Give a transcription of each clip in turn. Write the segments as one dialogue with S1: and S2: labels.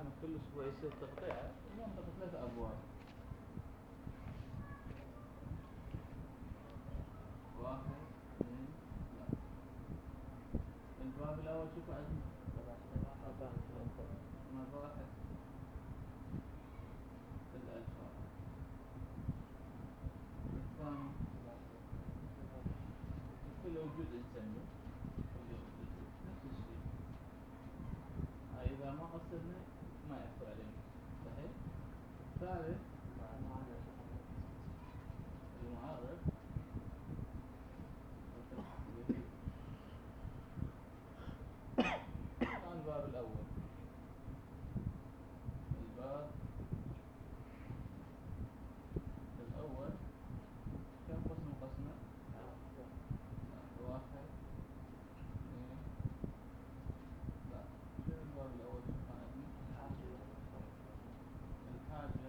S1: عندنا كل أسبوع يصير تقطيع منطقة 3 أبواب. واحد اثنين ثلاثة. الباب الأول شوف عندنا مباحث الألفاظ. الثاني كل وجود نسميه كل وجود نفس الشيء. إذا ما قصدنا ما يأثر علينا. صحيح. الثالث المعرف. الآن الباب الأول. الباب الأول كم قسم قسمه؟ واحد اثنين ثلاثة. شنو الباب الأول شو عندنا؟ الحاجة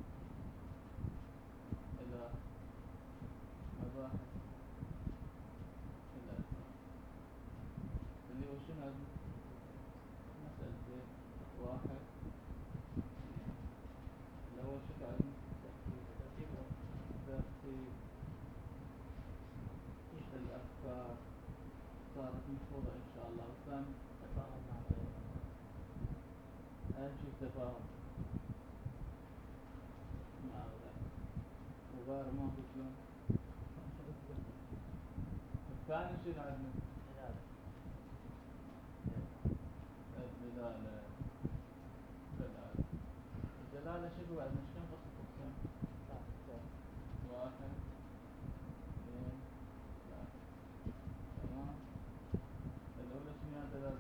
S1: إلى مباحث الألفاظ اللي هو شنو عندنا؟ مسألتين. واحد اثنين. الأول شو عندنا؟ ترتيب الأفكار صارت محفوظة إن شاء الله. والثاني أهم شيء التفاهم مع الغير. وغير ما هو شلون. الثاني شنو عندنا؟ الدلالة. الدلالة شنو عندنا؟ شكون قسم؟ واحد اثنين ثلاثة. تمام. الأولى شنو الدلالة؟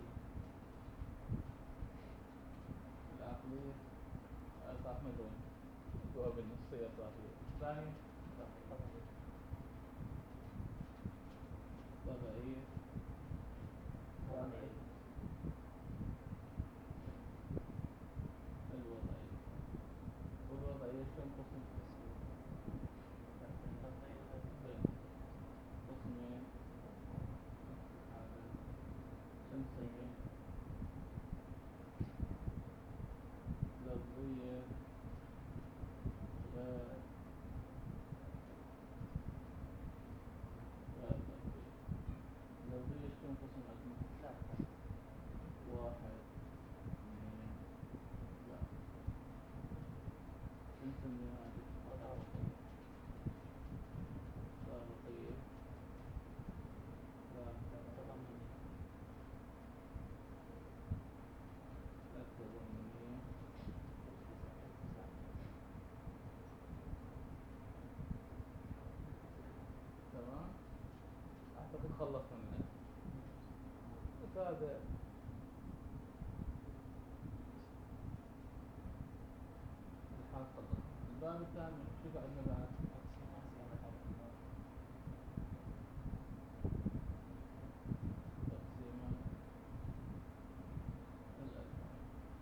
S1: العقلية. صح مدون هو بالنصية صافية. الثانية طبيعية. الوضعية. والوضعية كم قسم؟ قسمين. شمسية لفظية غير لفظية. لفظية كم قسم عندنا؟ واحد اثنين ثلاثة. شو نسميها هذه؟ طابقية. التضامنية. تمام. أعتقد خلصنا منها. هذا الحال خلص. الباب الثاني شوف عندنا بعد تقسيمات الألفاظ.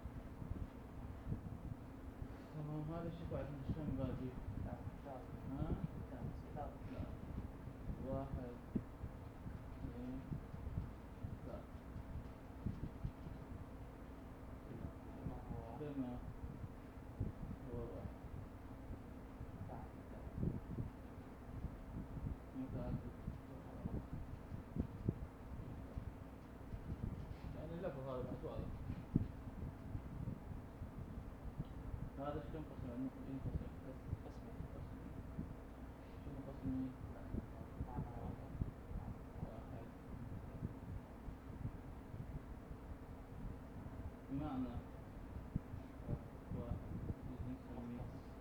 S1: تمام. هذا شوف عندنا شلون باقي. ها؟ لا. واحد اثنين ثلاثة. بما هو واحد متعدد يعني اللفظ هذا بعد واضح. هذا شلون قسم عندنا؟ ينقسم قسمين. شنو قسمين؟ واحد بمعنى واحد نسميه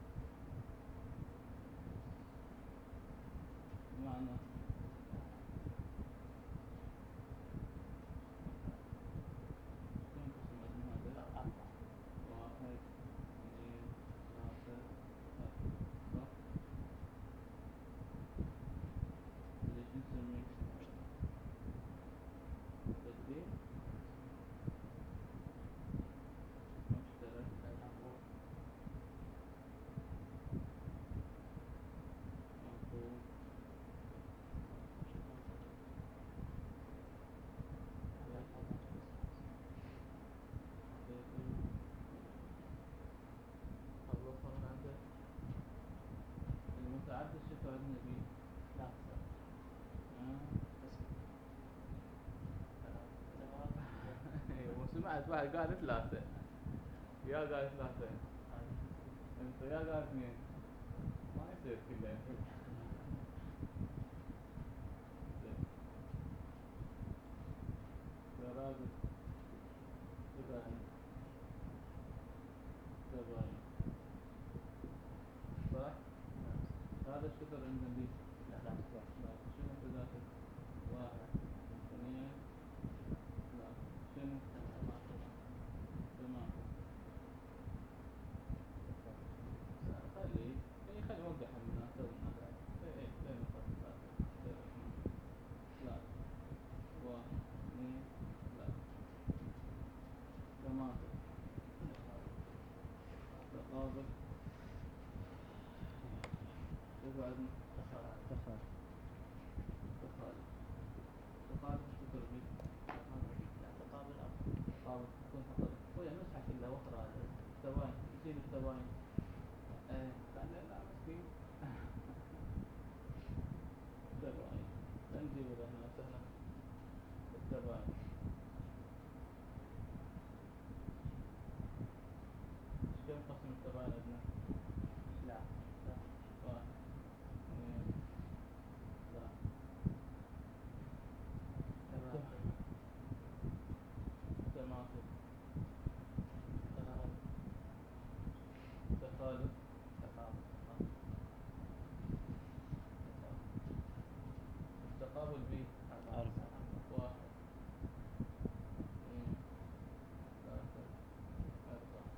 S1: بمعنى شلون قسم عندنا هذا؟ واحد اثنين ثلاثة صح؟ ليش نسميه تدريب؟ كانت واحد قال ثلاثة، يا قال ثلاثة انت، يا قال اثنين، ما يصير كله. سرادق سبعين سبعين صح؟ هذا الشطر عندنا دي. لا شنو ثلاثة؟ واحد اثنين ثلاثة. شنو؟ تمام. خلي خلي نوضح المناسبة. ايه زي ما قلت ثلاثة ثلاثة واحد اثنين ثلاثة. تمام. تقابل تبعد تخالف تخالف شكر بي تقابل تكون خطر ويا نسحة كلها وخرى الثواني نشيل الثواني. ايه لا مسكين. الثواني نجيب هنا سهلة. الثواني كم قسم الثواني عندنا؟ لا واحد اثنين ثلاثة تماثل تخالف التقابل بي واحد اثنين ثلاثة أربعة.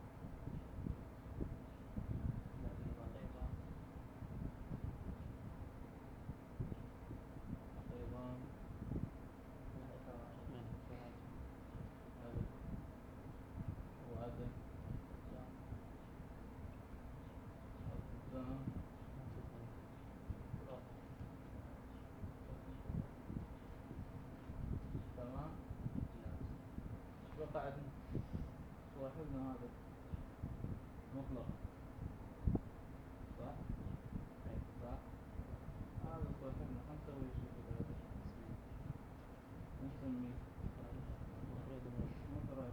S1: أيضا عدد وعدد الزمن تمام. بقى عندنا صاحبنا هذا مطلق صح؟ صح؟ هذا صاحبنا حنسوي شيء كذا نسميه مفرد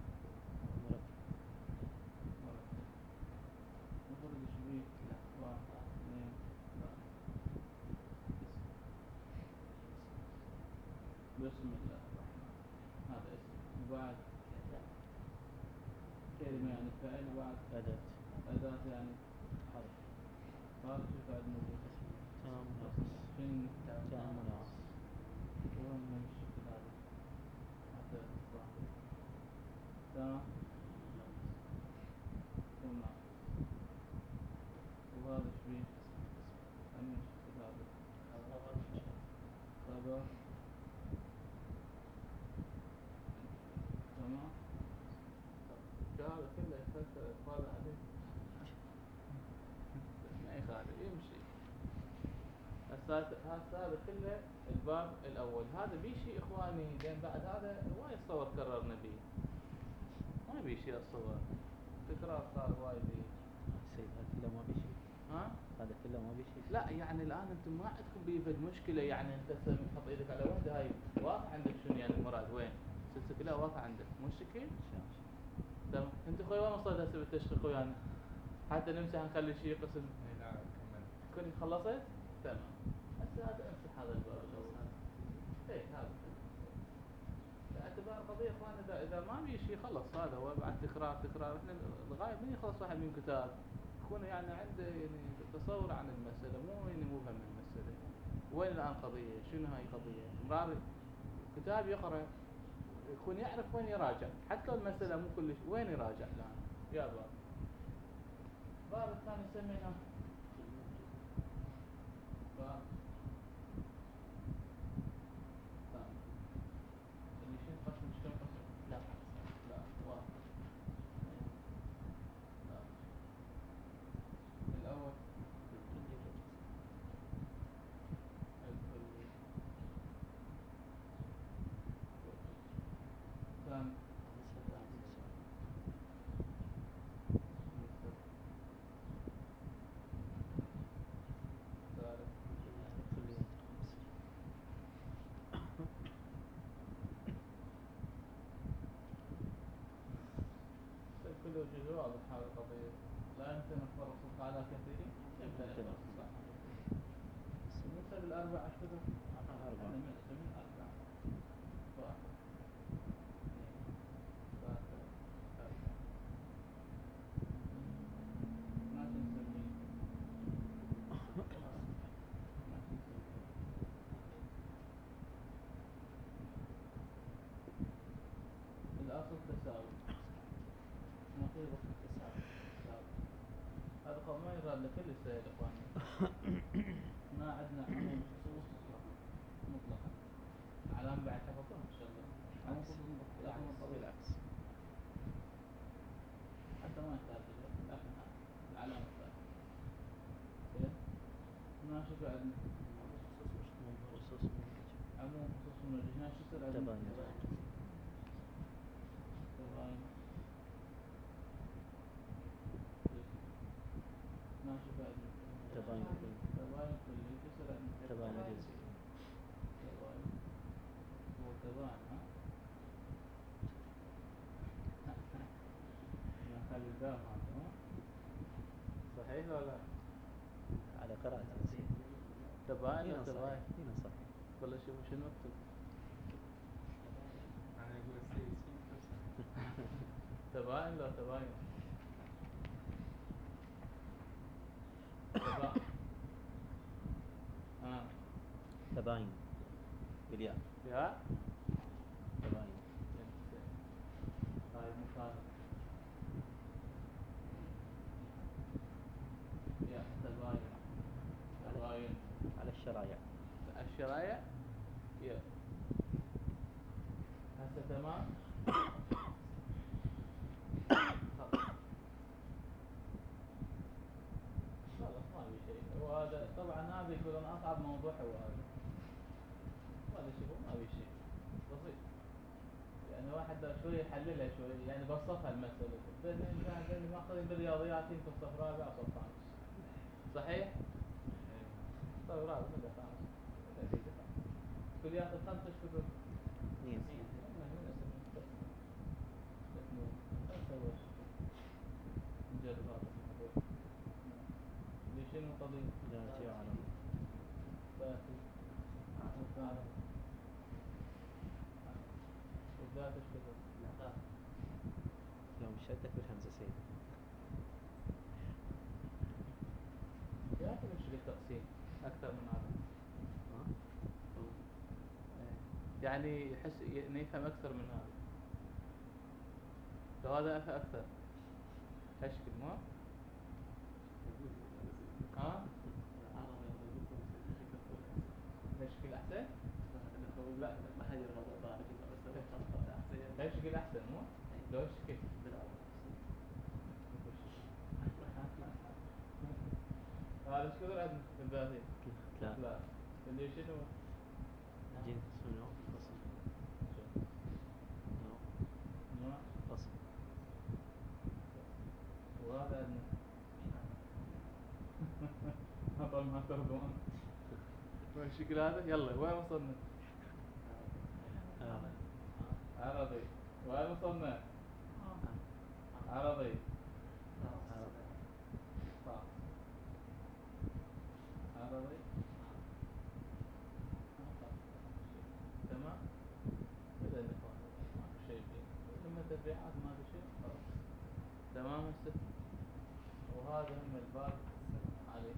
S1: مفرد شبيه واحد اثنين ثلاثة. بسم الله الرحمن. هذا اسم وبعد كلمة يعني فعل وبعد أداة يعني حرف. هذا شو بعدنا به؟ شن وهم نمشي هذا حتى الصباح. تمام. تمام. وهذا شبيه نمشي هذا خبر. تمام. هذا كله يفسر هذا عليه ما يخالف يمشي. هذا كله الباب الأول. هذا بيشي إخواني لين بعد هذا وايد صور كررنا بيه، ما بيشي الصور تكرار صار وايد بيه.
S2: سيد هذا كله ما بيشي.
S1: ها؟
S2: هذا كله ما بيشي.
S1: لا يعني الآن أنتم ما عندكم بيفد مشكلة، يعني أنت تحط إيدك على وحدة هاي واضح عندك شنو يعني المراد وين السلسلة كلها واضح عندك مو شكل. تمام. أنت خوي وين وصلت هسه بالتشغيل خويانا؟ حتى نمسح نخلي شيء قسم.
S3: لا كمل.
S1: كل خلصت؟ تمام. هسه هذا امسح هذا الباب الأول. إيه هذا باعتبار قضية إخوان إذا ما بي شيء خلص هذا هو بعد تكرار إحنا الغاية من يخلص واحد من كتاب يكون يعني عنده يعني تصور عن المسألة، مو يعني مو فهم المسألة وين الآن قضية شنو هاي قضية. مرار كتاب يقرأ يكون يعرف وين يراجع، حتى لو المسألة مو كلش وين يراجع الآن. يا باب الثاني سميناه باب ثاني اللي شنو قسم شنو قسم؟ لا واحد اثنين ثلاثة. الأول الكلي ثاني ثالث توجد واضح هذا القضية. لا يمكن الترصد على كثيرين، يمكن الترصد صح. بالنسبة للأربعة ايش كتب؟
S2: أربعة.
S1: من أربعة. واحد اثنين ثلاثة أربعة. ما تنسميه. ما تنسميه. الأصل تساوي. نقيضة التساوي. هذا قول ما يراد لكل السائل يا إخواني. ما عندنا عموم خصوص مطلقا. علامة بعد حفظتهم إن شاء الله. عموم خصوص مطلقا.
S2: بالعكس.
S1: حتى ما يحتاج إليه، لكن العلامة الثانية. زين. هنا شو بعدنا؟
S2: خصوص منهج.
S1: عموم خصوص منهج. هنا شو يصير عندنا؟
S2: تباين.
S1: تباين. هنا شو بعدنا؟
S2: تباين كلي.
S1: تباين كلي. شو يصير عندنا؟
S2: تباين جزئي.
S1: تباين. هو تباين ها؟ ما خلي الدام هذا ها؟ صحيح ولا؟
S2: على قراءة نسيت.
S1: تباين
S2: هنا
S1: ولا
S2: صحيح.
S1: تباين؟
S2: هنا صحيح.
S1: ولا شنو مكتوب؟
S3: أنا أقول السيد سيد.
S1: تباين لا تباين. تباين.
S2: تباين بالياء.
S1: يا
S2: تباين.
S1: طيب مكان. يا تباين. تباين.
S2: على الشرايع.
S1: الشرايع. يا هسه تمام. خلاص ما في شيء. وهذا طبعا هذا يكون اصعب موضوع هو هذا شوف ما في شيء بسيط. يعني واحد لو شوي يحللها شوي يعني بسطها المسألة. بين ماخذين بالرياضيات يمكن صف رابع صف خامس. صحيح؟ صف رابع ولا خامس؟ ولا في خامس. كليات الخمسة ايش كتب؟
S2: اثنين.
S1: نجرب هذا الموضوع. شنو القضية؟
S2: ذاتي وعلم.
S1: ذاتي. والذات ايش كتب؟
S2: يوم الشدة بالهمزة سيد.
S1: يا أخي مش بالتقسيم أكثر من هذا. يعني يحس يفهم أكثر من هذا. لو هذا أكثر أشكل ما؟ ها؟ أشكل أحسن؟ لا أشكل أحسن مو؟ لو أشكل هذا ايش كثر عندنا في الذاتي؟
S2: لا.
S1: اللي شنو؟
S2: جنس ونوع فصل.
S1: نوع
S2: فصل.
S1: وهذا عندنا هذا ما ترضون. والشكل هذا يلا وين وصلنا؟ عربي. وين وصلنا؟ عربي. صح. عربي. تمام. كذا الإخوان ما في شيء فيه. لما تبعات ما في شيء خلاص. تمام هسه. وهذا هم الباب عليه.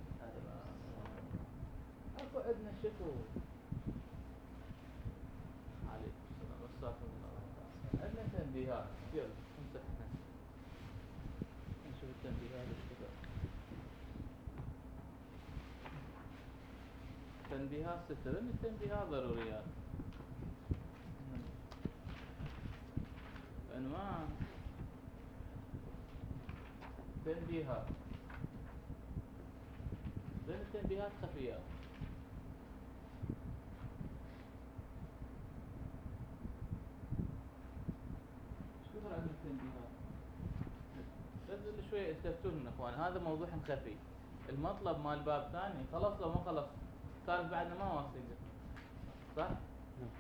S1: اكو عندنا شكو عليكم السلام استغفر الله. عندنا تنبيهات. يلا نمسح احنا نشوف التنبيهات ايش كذا. تنبيهات ستة لأن التنبيهات ضروريات. عنوان تنبيهات. لأن التنبيهات خفيات. شو كثر عندنا التنبيهات؟ بس شوية استفتونا اخوان هذا موضوع خفي. المطلب مال باب ثاني خلص لو ما خلص تعرف بعدنا ما واصلين صح؟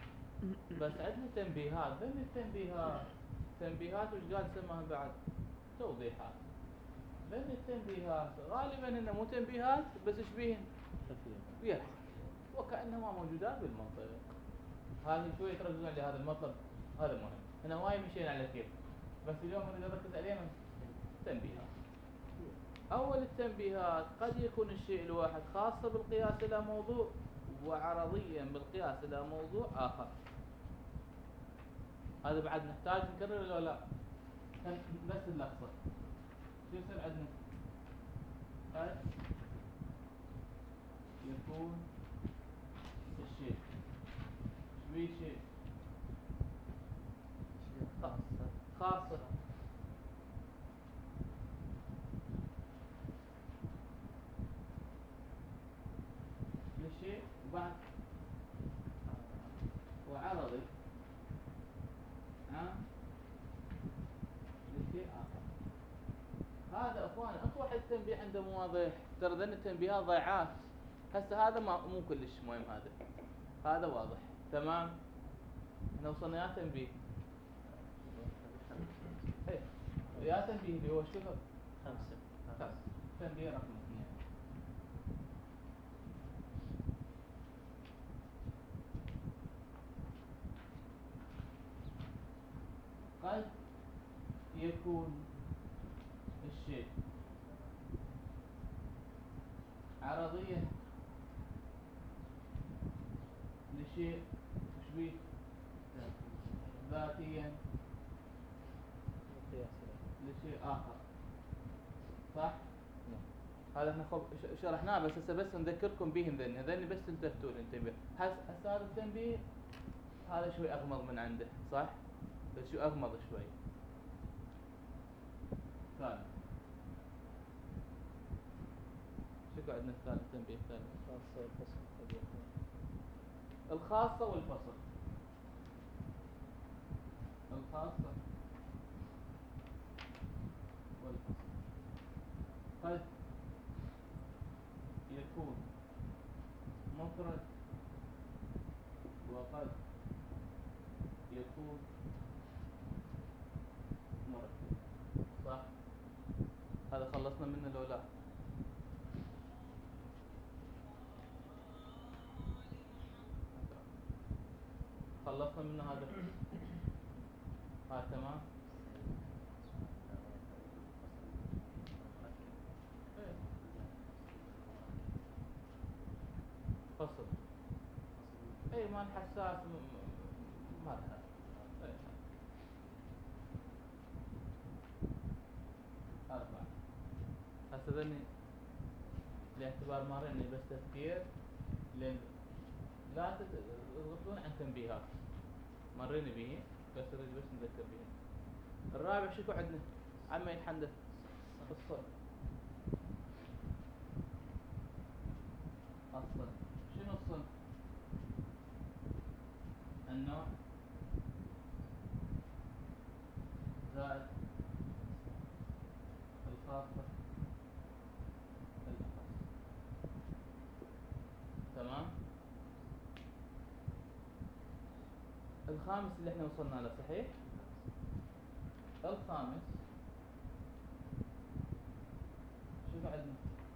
S1: بس عندنا تنبيهات. ذن التنبيهات تنبيهات وش قال سماها بعد؟ توضيحات. لأن التنبيهات غالبا إنه مو تنبيهات بس إيش بيهن؟
S2: خفية.
S1: يرحم وكأنهما موجودات بالمنطق. هذه شوية تركزون على هذا المطلب، هذا مهم. هنا وايد مشينا على كيف، بس اليوم نريد نركز عليه تنبيهات. أول التنبيهات قد يكون الشيء الواحد خاصة بالقياس إلى موضوع وعرضيا بالقياس إلى موضوع آخر. هذا بعد نحتاج نكرر ولا لا؟ نفس اللفظة شو يصير عندنا؟ قد يكون الشيء شوي شيء خاصة للشيء وبعد وعرضي عام لشيء آخر. هذا أخوان أكو واحد تنبيه عنده مو واضح، ترى ذن التنبيهات ضيعات. هسه هذا ما مو كلش مهم، هذا واضح تمام. احنا وصلنا يا تنبيه ايه يا تنبيه اللي هو شنو؟ 5 تنبيه رقم 2. قد يكون الشيء عرضية لشيء شبيه ذاتيا لشيء آخر، صح؟ هذا احنا شرحناه بس هسه بس نذكركم بهم ذن بس تلتفتوا انتبه. هسه هذا التنبيه هذا شوي أغمض من عنده، صح؟ بس شو أغمض شوي. ثالث شو عندنا الثالث تنبيه الثالث؟ الخاصة والفصل. الخاصة والفصل قد يكون مفرد وقد يكون مركب، صح؟ هذا خلصنا منه لو لا؟ خلصنا منه هذا تمام. ايه. فصل اي ما حساس ما لها. ايه. 4 هسه ذني لاعتبار ماريني بس تفكير، لين لا تغفلون عن تنبيهات مرينا به بس نريد بس نذكر به. الرابع شكو عندنا؟ عما يتحدث الصل. الصل شنو الصل؟ النوع زائد الخاصة الأخص، تمام. الخامس اللي احنا وصلنا له صحيح؟ الخامس شنو عندنا؟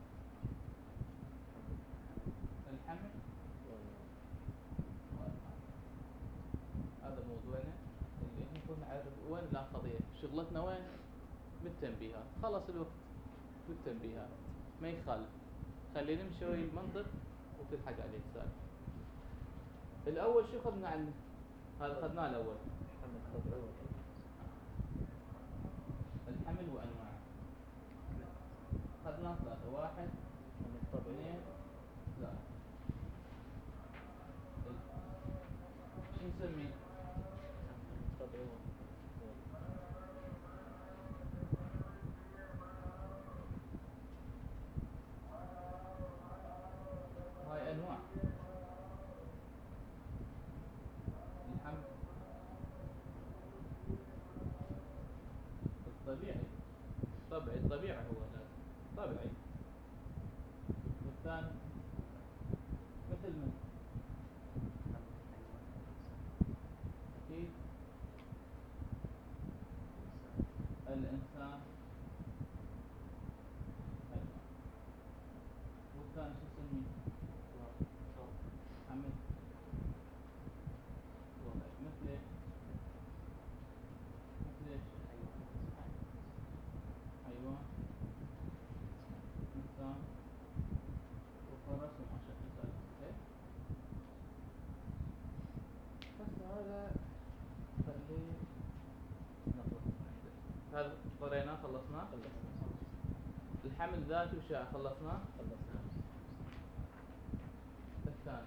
S1: الحمل والإقامة. هذا موضوعنا اللي احنا كنا نعرف وين لا قضية شغلتنا وين؟ بالتنبيهات. خلص الوقت بالتنبيهات ما يخالف، خلينا نمشي شوي المنطق وتلحق عليه السالفة. الأول شو خذنا عنه؟ هذا خذناه الأول الحمل وأنواعه، خذناه 3. 1 2 3. شو نسميه؟ هاي أنواع الحمل الطبيعي، الطبيعي هو لازم طبيعي. والثاني مثل من أكيد الإنسان هذا قريناه خلصناه. الحمل ذاتي وشاع خلصناه.
S2: خلصنا.
S1: الثاني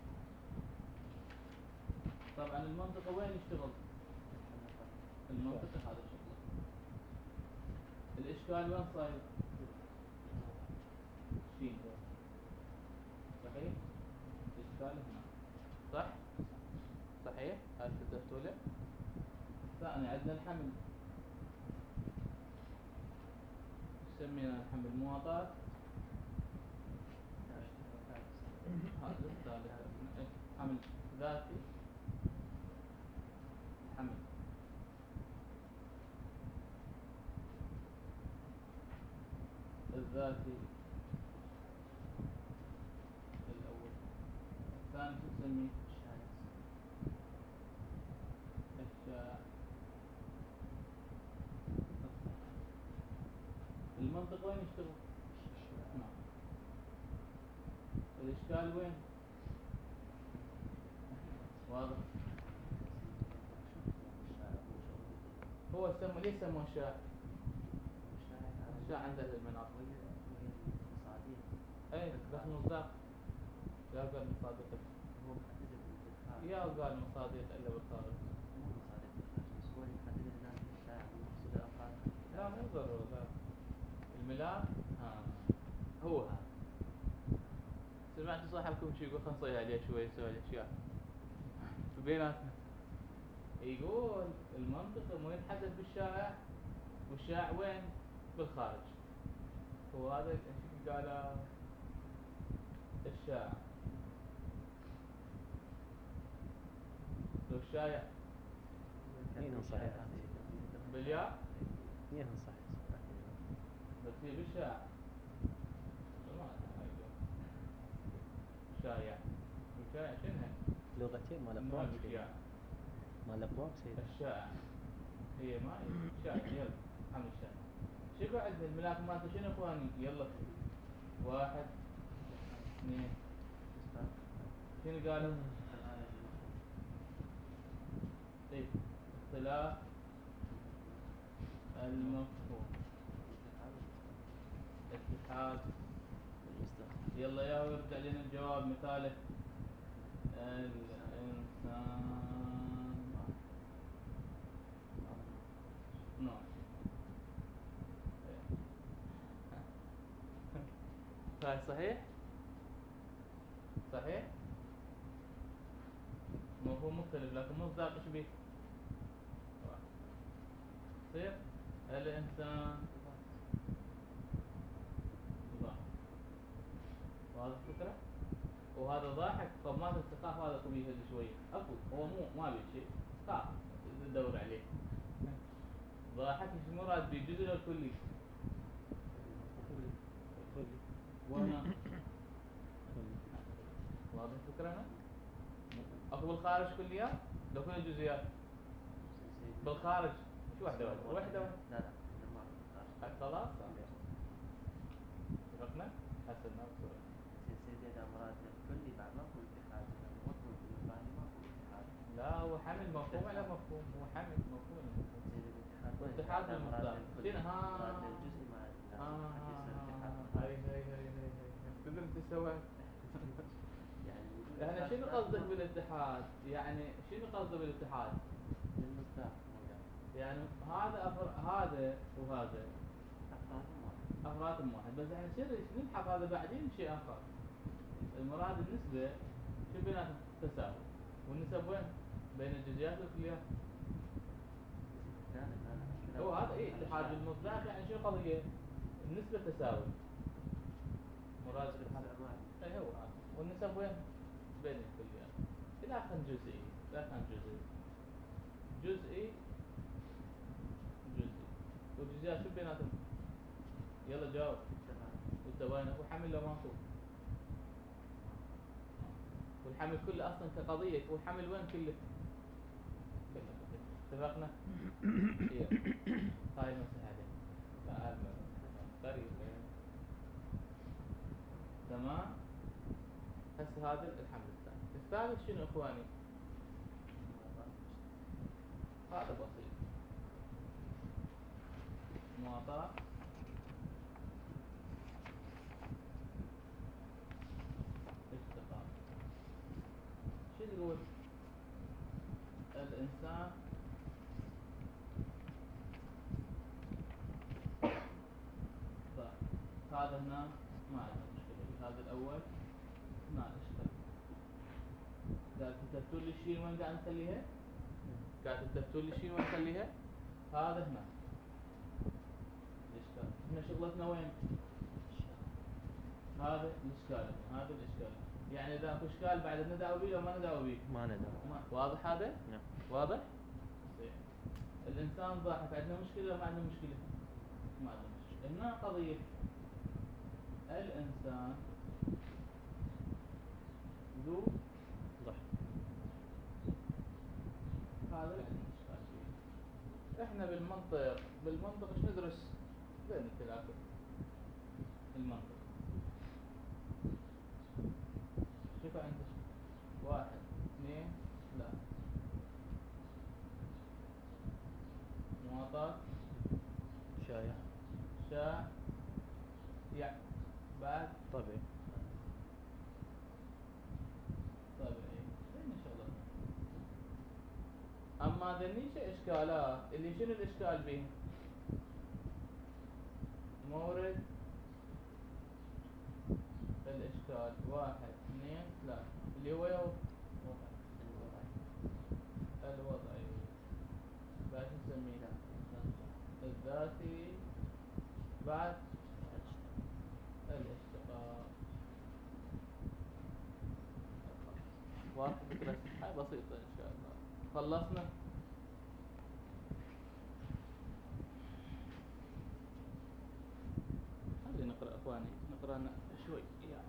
S1: طبعا المنطقة وين يشتغل؟ المنطقة هذا شغله. الإشكال وين صاير؟ شين. صحيح؟ الإشكال هنا. صح؟ صحيح؟ هذا كتبته له. ثاني عندنا الحمل. سمينا الحمل مواطات. هذا الثالث حمل ذاتي. حمل الذاتي الأول. الثاني شو نسميه؟ الشائع. المنطق وين يشتغل؟ نعم. الإشكال وين؟ واضح. هو سمى ليش سموه شائع؟ شائع عند أهل المناطق. أي بس مصداق. يا قال مصادق. يا قال مصادق إلا بالخارج. لا مو ضروري لا. الملاك هو هذا. سمعت صاحبكم شي يقول خلنا نصيح عليه شوي نسوي عليه أشياء بيناتنا. يقول المنطقة مو يتحدث بالشائع والشائع وين؟ بالخارج. وهذا ايش قال الشائع. لو الشائع
S2: مين صحيح؟
S1: بالياء
S2: مين صحيح؟
S1: بس هي بالشائع. شائع. الشائع شنو؟
S2: لغتين مال
S1: ما
S2: أبواب
S1: بالشائع.
S2: مال أبواب سيد.
S1: الشائع هي ما شائع. يلا حمل الشائع. شو بعد الملاك مالته شنو اخواني؟ يلا واحد اثنين. شنو قالوا؟ ايه اختلاف المفهوم. اتحاد. يلا يا يرجع لنا الجواب مثاله. الإنسان نعم. هاي صحيح؟ صحيح؟ مفهوم مختلف لكن مصداق ايش بيه؟ يصير الإنسان ضاحك. واضح الفكرة؟ وهذا ضاحك. طب ما تستخاف هذا طبيعي هذا شوية. أكو هو مو ما بيه شيء. خاف تدور عليه. ضاحك ايش مراد بيه؟ جزء ولا كلي؟ وانا واضح الفكرة هنا؟ أكو بالخارج كليات؟ لو كل الجزئيات بالخارج شو واحدة واحدة؟
S4: لا
S1: خلاص اتفقنا؟ حسنا بصورة.
S4: سيدي إذا مراد الكلي بعد ما هو اتحاد المفهوم الثاني ما هو اتحاد.
S1: لا هو حمل مفهوم على مفهوم. هو حمل مفهوم على مفهوم.
S4: سيدي الاتحاد
S1: والاتحاد بالمصداق. شنو
S4: مراد الجزء مع
S1: هاي تقدر تسوي. يعني شنو قصدك بالاتحاد؟ يعني شنو قصدك بالاتحاد؟
S4: المصداق
S1: يعني هذا هذا وهذا أفراد واحد. بس احنا نلحق هذا بعدين شيء آخر. المراد النسبة شو بيناتهم؟ تساوي. والنسب وين؟ بين الجزئيات والكليات. هو هذا ايه اتحاد بالمصداق. يعني شو قضية؟ النسبة تساوي. مراد الاتحاد اي هو هذا. والنسب وين؟ بين الكليات. إلى آخر جزئي. إلى آخر جزئي. جزئي جزئي. والجزئيات شو بيناتهم؟ يلا جاوب. والتباين اكو حمل لو ماكو؟ والحمل كله اصلا كقضيه هو حمل وين كله؟ اتفقنا؟ هاي مسألة قريب تمام. هسه هذا الحمل الثاني. الثالث شنو اخواني؟ هذا بسيط. مواطاة اشتقاق. شو تقول؟ الإنسان طيب هذا هنا ما عندنا مشكلة، هذا الأول ما اشتغل. قاعد كتبتوا لي الشيء وين قاعد نخليها؟ قاعد كتبتوا لي الشيء وين نخليها؟ هذا هنا الإشكال. احنا شغلتنا وين؟ هذا الإشكال، هذا الإشكال. يعني إذا أكو إشكال بعد ندعو بيه أو ما ندعو بيه؟
S2: ما ندري.
S1: واضح هذا؟
S2: نعم.
S1: واضح؟ زين. الإنسان ضاحك، عندنا مشكلة وما عندنا مشكلة؟ ما عندنا مشكلة. هنا قضية الإنسان ذو
S2: ضحك.
S1: هذا اللي عندنا إشكال فيه. إحنا بالمنطق إيش ندرس؟ بين الثلاثة المنطق. شوف عندك 1 2 3 مواطاة
S2: شايع.
S1: يع بعد
S2: طبيعي.
S1: طبيعي. زين شغلتنا. أما ذنيش إشكالات اللي شنو الإشكال بيه؟ مورد الإشكال 1 2 3 اللي هو الوضعي. بعد نسميه الذاتي بعد الاشتقاق. واضح فكرة؟ هاي بسيطة إن شاء الله. خلصنا. خلي نقرأ أخواني، نقرأ شوي يعني.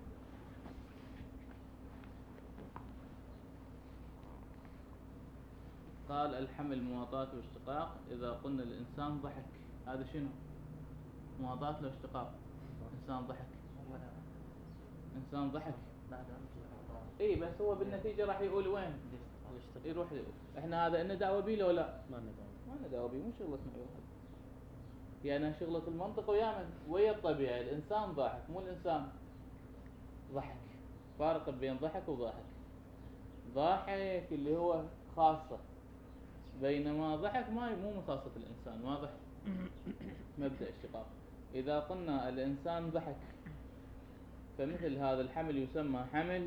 S1: قال الحمل مواطاة واشتقاق. إذا قلنا الإنسان ضحك، هذا شنو؟ مواطاة لو اشتقاق؟ إنسان ضحك. إنسان ضحك. إيه بس هو بالنتيجة راح يقول وين؟ يروح إحنا هذا إنه دعوة بيه لو لا؟
S2: ما ندري.
S1: ما ندعو بيه، مو شغلتنا واحد. يعني شغلة المنطق ويا الطبيعي. الإنسان ضاحك، مو الإنسان ضحك. فارق بين ضحك وضاحك. ضاحك اللي هو خاصة، بينما ضحك مو من خاصة الإنسان. واضح؟ مبدأ اشتقاق. إذا قلنا الإنسان ضحك فمثل هذا الحمل يسمى حمل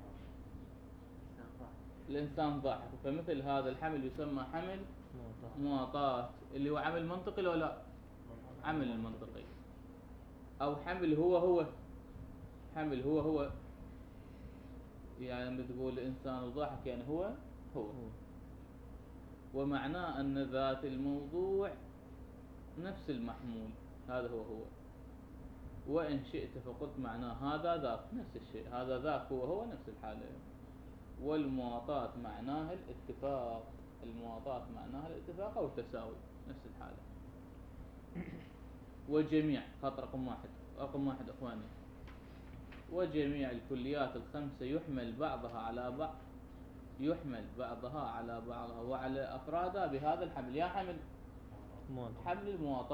S1: الإنسان ضاحك، فمثل هذا الحمل يسمى حمل مواطاة اللي هو عمل منطقي لو لا؟ عمل المنطقي. أو حمل هو حمل هو يعني لما تقول الإنسان ضاحك يعني هو ومعناه أن ذات الموضوع نفس المحمول، هذا هو. وإن شئت فقلت معناه هذا ذاك، نفس الشيء. هذا ذاك هو نفس الحالة. والمواطاة معناها الاتفاق. المواطاة معناها الاتفاق أو التساوي، نفس الحالة. وجميع خط رقم 1 أخواني. وجميع الكليات الخمسة يحمل بعضها على بعضها وعلى أفرادها بهذا الحمل. يا حمل حمل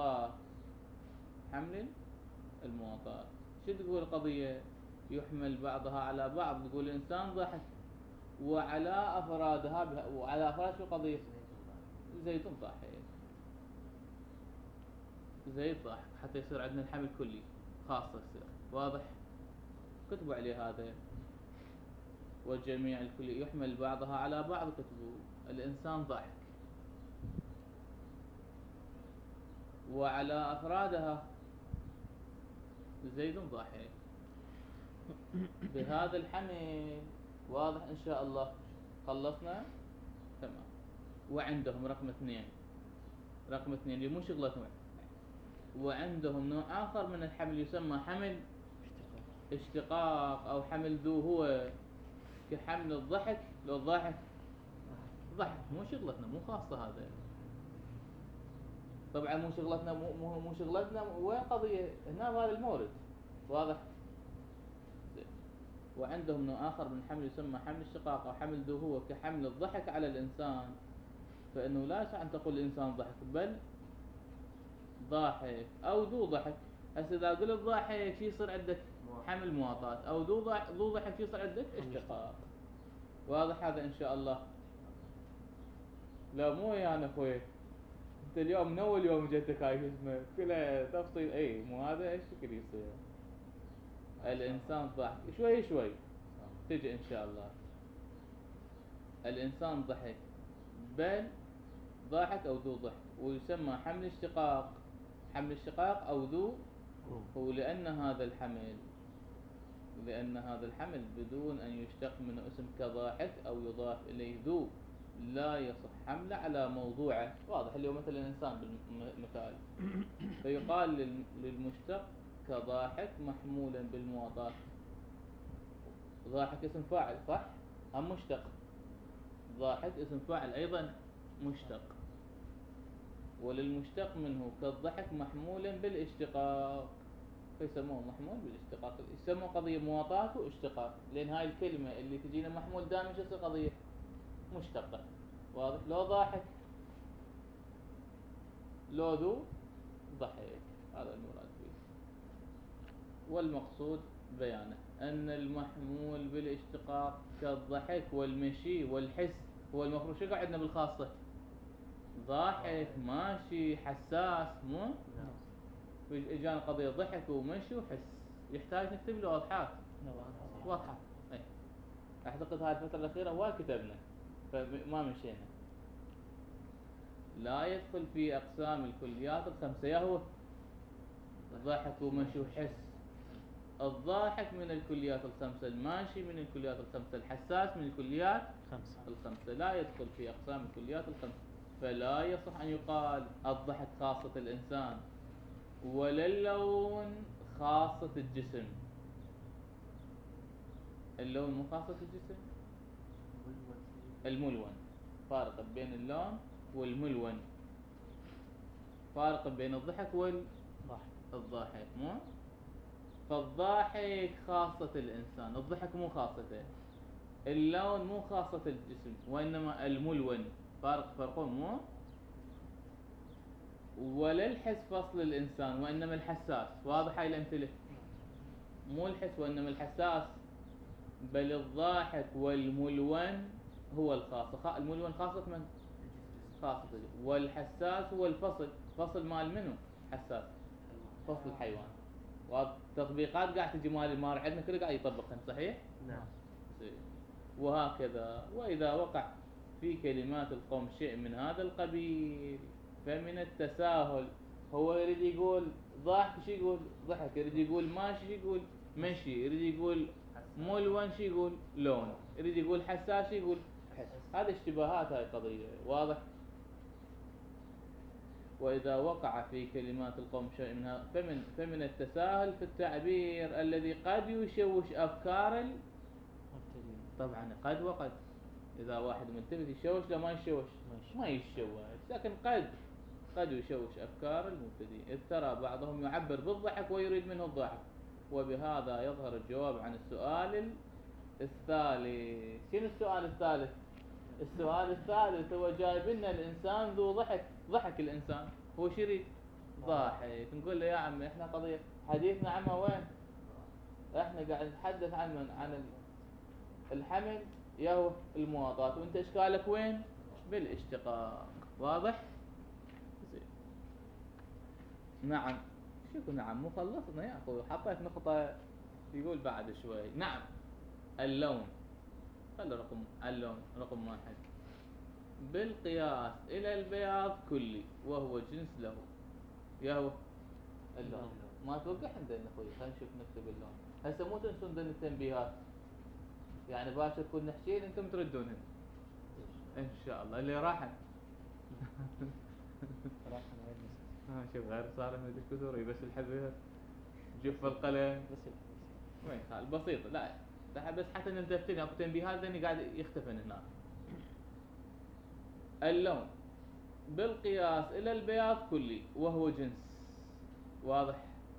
S1: المواطاة. شو تقول القضية؟ يحمل بعضها على بعض. تقول الإنسان ضحك وعلى أفرادها وعلى أفراد شو القضية؟ زيد ضحك. زيد ضحك حتى يصير عندنا الحمل كلي خاصة يصير. واضح؟ كتبوا عليه هذا. وجميع الكلي يحمل بعضها على بعض. كتبوا الإنسان ضحك وعلى أفرادها زيد ضحك بهذا الحمل. واضح إن شاء الله؟ خلصنا؟ تمام. وعندهم رقم 2 اللي مو شغلتهم. وعندهم نوع آخر من الحمل يسمى حمل اشتقاق أو حمل ذو هو، كحمل الضحك. لو الضحك ضحك مو شغلتنا، مو خاصة هذا. طبعا مو شغلتنا، مو شغلتنا. وين قضية هنا بهذا المورد. واضح؟ وعندهم نوع آخر من الحمل يسمى حمل الشقاق أو حمل ذو هو كحمل الضحك على الإنسان. فإنه لا يصح أن تقول الإنسان ضحك، ضاحك او ذو ضحك. هسه اذا قلت ضاحك شي يصير عندك حمل مواطاة، او ذو ضحك شي يصير عندك اشتقاق. واضح هذا ان شاء الله؟ لا مو يعني اخوي انت اليوم من اول يوم جتك هاي شو اسمه كلها تفصيل، اي مو هذا ايش شكل يصير. الانسان ضحك شوي شوي تجي ان شاء الله. الانسان ضحك بل ضاحك او ذو ضحك، ويسمى حمل اشتقاق. حمل اشتقاق او ذو، هو لان هذا الحمل بدون ان يشتق منه اسم كضاحك او يضاف اليه ذو لا يصح حمله على موضوعه. واضح اللي هو مثل الانسان بالمثال. فيقال للمشتق كضاحك محمولا بالمواطاة. ضاحك اسم فاعل صح؟ هم مشتق. ضاحك اسم فاعل ايضا مشتق. وللمشتق منه كالضحك محمولا بالاشتقاق، فيسموه محمول بالاشتقاق. يسموه قضية مواطاة واشتقاق، لأن هاي الكلمة اللي تجينا محمول دائما شو تصير قضية مشتقة. واضح؟ لو ضاحك لو ذو ضحك، هذا المراد فيه. والمقصود بيانه أن المحمول بالاشتقاق كالضحك والمشي والحس هو المفروض. شو عندنا بالخاصة؟ ضاحك ماشي حساس، مو اجانا قضية ضحك ومشي وحس، يحتاج نكتب له واضحات. واضحة. اي اعتقد هاي الفترة الأخيرة وايد كتبنا فما مشينا. لا يدخل في أقسام الكليات الخمسة. يا هو ضحك ومشي وحس. الضاحك من الكليات الخمسة، الماشي من الكليات الخمسة، الحساس من الكليات الخمسة. لا يدخل في أقسام الكليات الخمسة. فلا يصح أن يقال الضحك خاصة الإنسان، ولا اللون خاصة الجسم. اللون مو خاصة الجسم، الملون. فارق بين اللون والملون، فارق بين الضحك والضاحك. مو فالضاحك خاصة الإنسان، الضحك مو خاصته. اللون مو خاصة الجسم وإنما الملون. فرقون. مو ولا الحس فصل الإنسان وإنما الحساس. واضح هاي الأمثلة؟ مو الحس وإنما الحساس، بل الضاحك والملون هو الخاصة. الملون خاصة من؟ خاصة الجسم. والحساس هو الفصل. فصل مال منه؟ حساس، فصل الحيوان. والتطبيقات قاعد تجي مال عندنا كله قاعد يطبقهن. صحيح؟
S4: نعم.
S1: وهكذا. وإذا وقع في كلمات القوم شيء من هذا القبيل فمن التساهل. هو يريد يقول ضحك شي يقول ضحك، يريد يقول ماشي يقول مشي، يريد يقول ملون شي يقول لون، يريد يقول حساس يقول حس. هذه اشتباهات هاي قضية. واضح؟ وإذا وقع في كلمات القوم شيء من هذا فمن التساهل في التعبير الذي قد يشوش أفكار طبعا قد وقد. إذا واحد منتبه يشوش لا ما يشوش، ما يشوش، لكن قد يشوش أفكار المبتدئين، إذ ترى بعضهم يعبر بالضحك ويريد منه الضحك. وبهذا يظهر الجواب عن السؤال الثالث. شنو السؤال الثالث؟ السؤال الثالث هو جايب لنا الإنسان ذو ضحك. ضحك الإنسان هو شو يريد؟ ضاحك. نقول له يا عمي احنا قضية حديثنا عما وين؟ احنا قاعد نتحدث عن الحمل يا المواطاة، وانت اشكالك وين؟ بالاشتقاق. واضح؟ زين. نعم. شوفوا نعم مو خلصنا يا اخوي، حطيت نقطة يقول بعد شوي. نعم. اللون، خلي اللون رقم 1. بالقياس الى البياض كلي وهو جنس له. يا هو اللون. ما توقع عندنا اخوي، خلينا نشوف نكتب اللون. هسه مو تنسون ذن التنبيهات، يعني باشر كل نحكي انتم تردونهن ان شاء الله. اللي راحت شوف غير صار من الكثر بس الحبه جف القلم
S2: بس
S1: وين خال بسيطه. لا بس حتى نلتفتين اكو تنبيهات ذني قاعد يختفن هنا. اللون بالقياس الى البياض كلي وهو جنس. واضح؟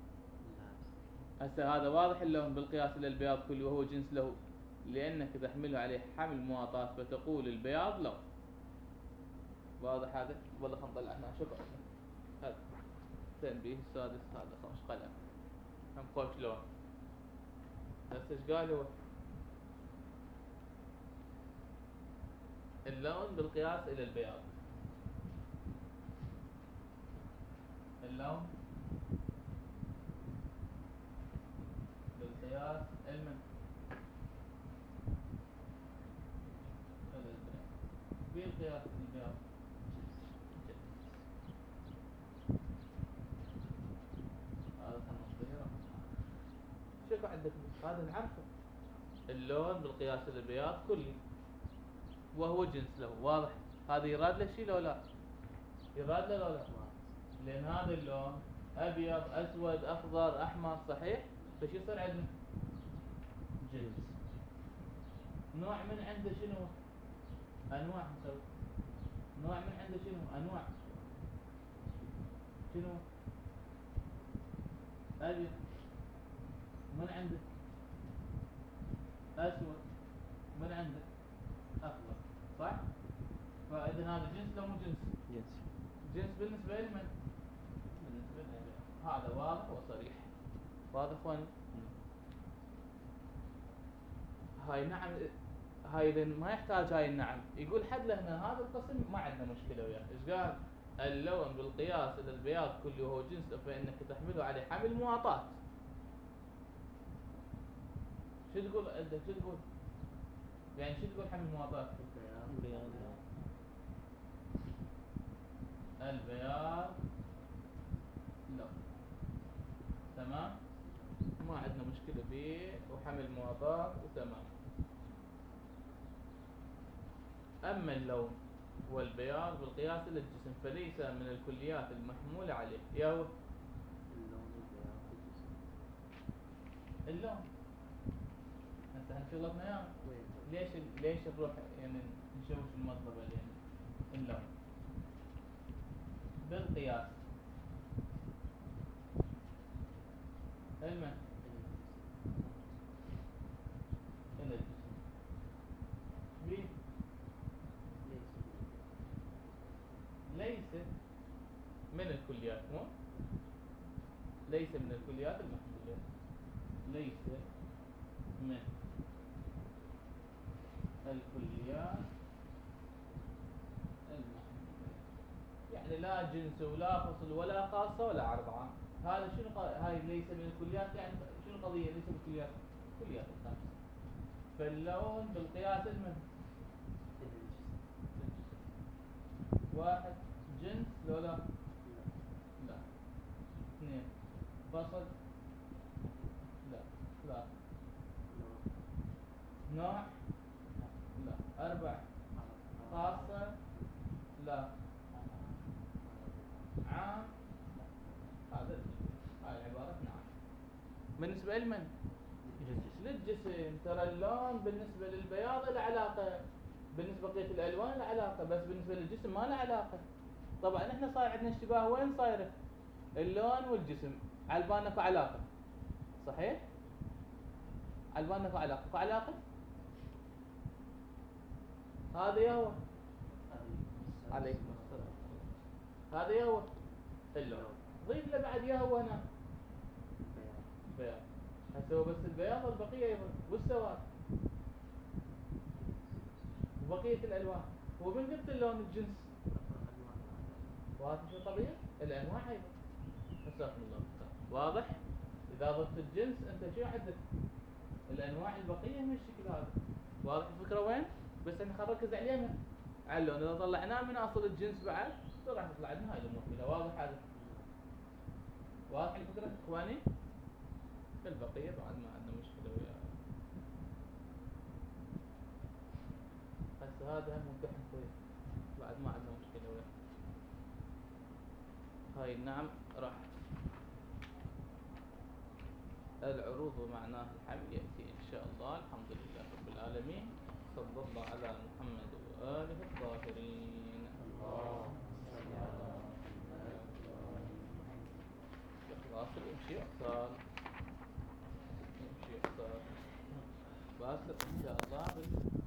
S1: هسه هذا واضح. اللون بالقياس الى البياض كلي وهو جنس له، لانك تحمله عليه حمل مواطاة فتقول البياض لون. واضح هذا؟ والله خلينا نطلع هنا شوف هذا التنبيه السادس هذا خوش قلم هم خوش لون. بس ايش قال هو؟ اللون بالقياس الى البياض. اللون بالقياس المن الى البياض. بالقياس البياض هذا خلنا شوف عندك هذا نعرفه. اللون بالقياس الى البياض كلي وهو جنس له. واضح؟ هذا يراد له شيء لو لا؟ يراد له لو لا؟ لان هذا اللون ابيض اسود اخضر احمر صحيح؟ فش يصير عندنا؟ جنس. نوع من عنده شنو؟ انواع نسوي. نوع من عنده شنو؟ انواع. شنو؟ ابيض. من عنده اسود. من عنده اخضر. صح؟ فاذا هذا جنس لو مو جنس؟
S2: جنس.
S1: جنس بالنسبه لمن؟ بالنسبه للابيض. هذا واضح وصريح. واضح اخواني؟ هاي نعم. هاي إذا ما يحتاج هاي النعم يقول حد له هنا هذا القسم ما عندنا مشكله وياه. ايش قال؟ اللون بالقياس الى البياض كله هو جنس فانك تحمله عليه حمل مواطاه. شو تقول انت؟ شو تقول؟ يعني شو تقول حمل مواطاه؟
S2: بياض.
S1: البياض لون. تمام؟ ما عندنا مشكله به وحمل مواطاه وتمام. اما اللون والبياض بالقياس الى الجسم فليس من الكليات المحموله عليه. يا هو
S4: اللون البياض الجسم.
S1: اللون. انت هنشغلتنا اياه.
S4: وين؟
S1: ليش نروح يعني نشوف المطلبه يعني اللون بالقياس المن الى الجسم بي ليس من الكليات. مو ليس من الكليات المحموله. ليس من الكليات المحموله. يعني لا جنس ولا فصل ولا خاصه ولا عرض عام. هذا شنو هاي ليس من الكليات يعني شنو قضيه ليس من الكليات؟ كليات الخمس. فاللون بالقياس المن واحد جنس لو لا؟ لا. اثنين فصل لا. ثلاثة نوع لا. أربعة خاصة لا. عام هذا هاي العبارة نعم. بالنسبة لمن؟ للجسم. ترى اللون بالنسبة للبياض له علاقة، بالنسبة بقية الألوان له علاقة، بس بالنسبة للجسم ما له علاقة. طبعا احنا صاير عندنا اشتباه. وين صايره؟ اللون والجسم على بالنا اكو علاقة. صحيح؟ على بالنا اكو علاقة. اكو علاقة؟ هذا يهوى. عليكم السلام. هذا يهوى اللون. ضيف له بعد يهوى هنا بياض. هسه هو بس البياض والبقية ايضا والسواد وبقية الألوان. هو من قلت اللون الجنس؟ واضح شو طبيعي؟ الأنواع أيضا. جزاكم الله خير. واضح؟ إذا ضفت الجنس أنت شو عندك؟ الأنواع البقية من الشكل هذا. واضح الفكرة وين؟ بس احنا نركز عليها على اللون. إذا طلعناه من أصل الجنس بعد راح تطلع لنا هاي المشكلة. واضح هذا؟ واضح الفكرة إخواني؟ البقية بعد ما عندنا مشكلة وياه. هسه هذا هم ممتحن كويس بعد ما عندنا مشكلة وياه. هاي النعم راح العروض ومعناه الحمل يأتي إن شاء الله. الحمد لله رب العالمين. صلى الله على محمد وآله الطاهرين. إخلاص الإمشي أقصال. إمشي أقصال باسل إن شاء الله.